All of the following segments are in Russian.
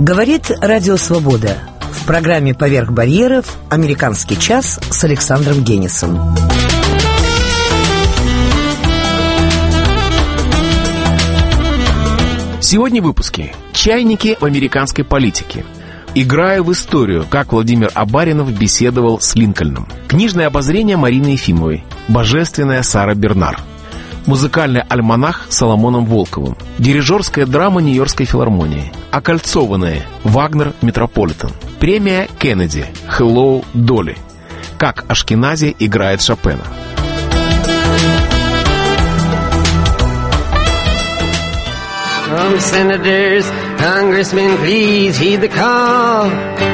Говорит Радио Свобода. В программе «Поверх барьеров» «Американский час» с Александром Генисом. Сегодня в выпуске «Чайники в американской политике». Играя в историю, как Владимир Абаринов беседовал с Линкольном. Книжное обозрение Марины Ефимовой. Божественная Сара Бернар. Музыкальный альманах с Соломоном Волковым. Дирижерская драма Нью-Йоркской филармонии. Окольцованные. Вагнер Метрополитен. Премия Кеннеди. Hello, Долли. Как Ашкенази играет Шопена. Senators, congressmen, please heed the call.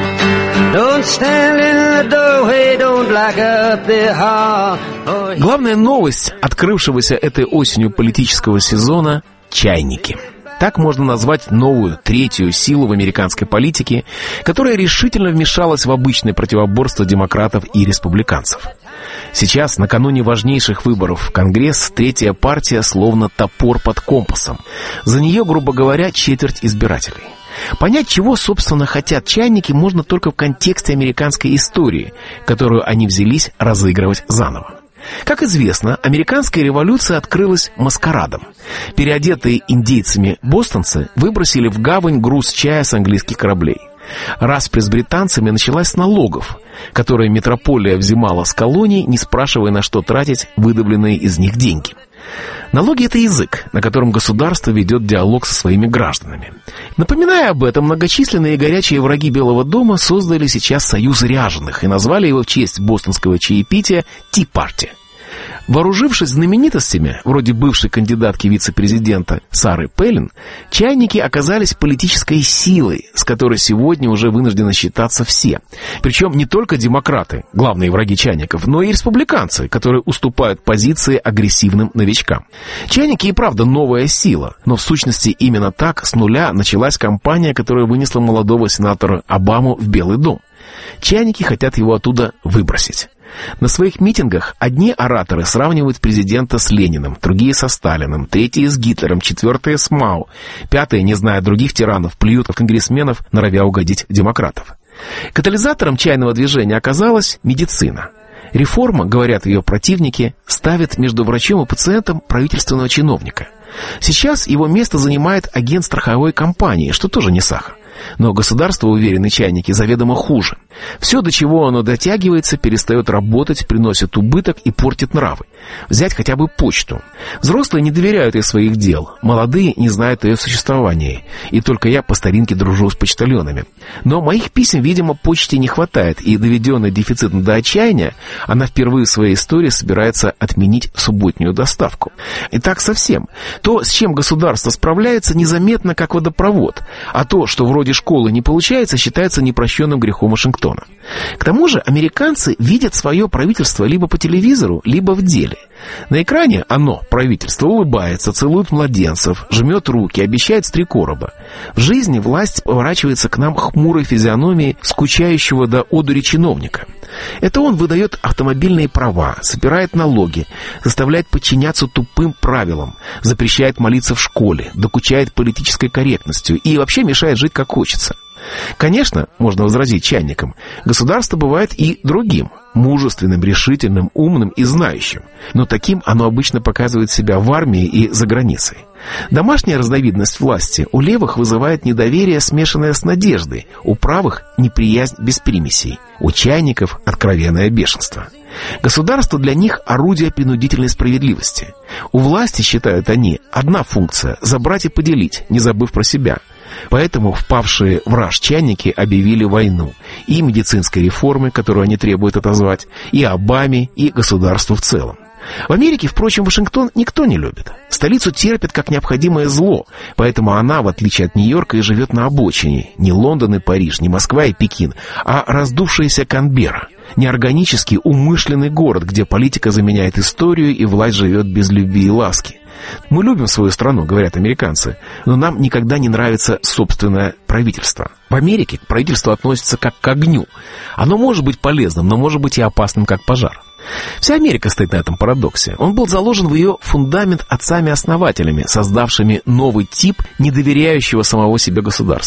Don't stand in the doorway, don't block up the hall. Главная новость открывшегося этой осенью политического сезона – чайники. Так можно назвать новую, третью силу в американской политике, которая решительно вмешалась в обычное противоборство демократов и республиканцев. Сейчас, накануне важнейших выборов в Конгресс, третья партия словно топор под компасом. За нее, грубо говоря, четверть избирателей. Понять, чего, собственно, хотят чайники, можно только в контексте американской истории, которую они взялись разыгрывать заново. Как известно, американская революция открылась маскарадом. Переодетые индейцами бостонцы выбросили в гавань груз чая с английских кораблей. Распря с британцами началась с налогов, которые метрополия взимала с колоний, не спрашивая, на что тратить выдавленные из них деньги. Налоги – это язык, на котором государство ведет диалог со своими гражданами. Напоминая об этом, многочисленные горячие враги Белого дома создали сейчас союз ряженых и назвали его в честь бостонского чаепития «Ти Парти». Вооружившись знаменитостями, вроде бывшей кандидатки вице-президента Сары Пэлин, чайники оказались политической силой, с которой сегодня уже вынуждены считаться все. Причем не только демократы, главные враги чайников, но и республиканцы, которые уступают позиции агрессивным новичкам. Чайники и правда новая сила, но в сущности именно так с нуля началась кампания, которая вынесла молодого сенатора Обаму в Белый дом. Чайники хотят его оттуда выбросить. На своих митингах одни ораторы сравнивают президента с Лениным, другие со Сталиным, третьи с Гитлером, четвертые с Мао, пятые, не зная других тиранов, плюют от конгрессменов, норовя угодить демократов. Катализатором чайного движения оказалась медицина. Реформа, говорят ее противники, ставит между врачом и пациентом правительственного чиновника. Сейчас его место занимает агент страховой компании, что тоже не сахар. Но государство, уверены чайники, заведомо хуже. Все, до чего оно дотягивается, перестает работать, приносит убыток и портит нравы. Взять хотя бы почту. Взрослые не доверяют ей своих дел, молодые не знают о ее существовании. И только я по старинке дружу с почтальонами. Но моих писем, видимо, почте не хватает, и доведенный дефицитом до отчаяния, она впервые в своей истории собирается отменить субботнюю доставку. И так совсем. То, с чем государство справляется, незаметно, как водопровод, а то, что вроде школы не получается, считается непрощенным грехом Вашингтона. К тому же американцы видят свое правительство либо по телевизору, либо в деле. На экране оно, правительство, улыбается, целует младенцев, жмет руки, обещает 3 короба. В жизни власть поворачивается к нам хмурой физиономией скучающего до одури чиновника. Это он выдает автомобильные права, собирает налоги, заставляет подчиняться тупым правилам, запрещает молиться в школе, докучает политической корректностью и вообще мешает жить как хочется. Конечно, можно возразить чайникам, государство бывает и другим, мужественным, решительным, умным и знающим, но таким оно обычно показывает себя в армии и за границей. Домашняя разновидность власти у левых вызывает недоверие, смешанное с надеждой, у правых – неприязнь без примесей, у чайников – откровенное бешенство. Государство для них – орудие принудительной справедливости. У власти, считают они, одна функция – забрать и поделить, не забыв про себя. Поэтому впавшие в раж чайники объявили войну и медицинской реформы, которую они требуют отозвать, и Обаме, и государству в целом. В Америке, впрочем, Вашингтон никто не любит. Столицу терпит как необходимое зло, поэтому она, в отличие от Нью-Йорка, и живет на обочине. Не Лондон и Париж, не Москва и Пекин, а раздувшаяся Канберра. Неорганический, умышленный город, где политика заменяет историю и власть живет без любви и ласки. Мы любим свою страну, говорят американцы, но нам никогда не нравится собственное правительство. В Америке к правительству относятся как к огню. Оно может быть полезным, но может быть и опасным, как пожар. Вся Америка стоит на этом парадоксе. Он был заложен в ее фундамент отцами-основателями, создавшими новый тип недоверяющего самого себе государства.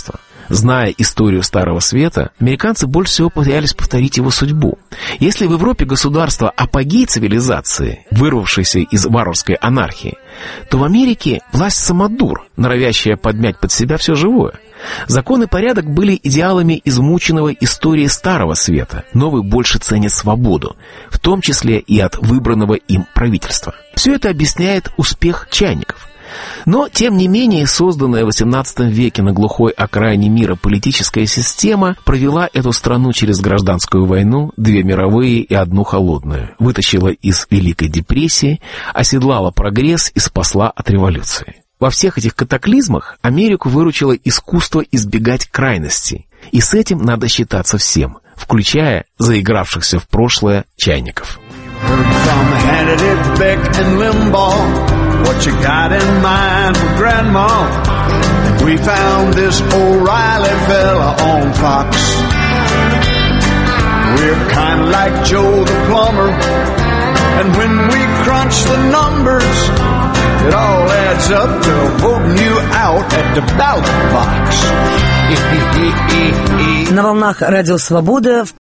Зная историю Старого Света, американцы больше всего боялись повторить его судьбу. Если в Европе государство – апогей цивилизации, вырвавшейся из варварской анархии, то в Америке власть самодур, норовящая подмять под себя все живое. Закон и порядок были идеалами измученного историей Старого Света. Новый больше ценит свободу, в том числе и от выбранного им правительства. Все это объясняет успех чайников. Но, тем не менее, созданная в XVIII веке на глухой окраине мира политическая система провела эту страну через гражданскую войну, 2 мировые и 1 холодную, вытащила из Великой депрессии, оседлала прогресс и спасла от революции. Во всех этих катаклизмах Америку выручило искусство избегать крайностей, и с этим надо считаться всем, включая заигравшихся в прошлое чайников. What you got in mind for Grandma? And we found this O'Reilly fella on Fox. We're kind of like Joe the plumber, and when we crunch the numbers, it all adds up to voting you out at the ballot box. На волнах Радио Свобода в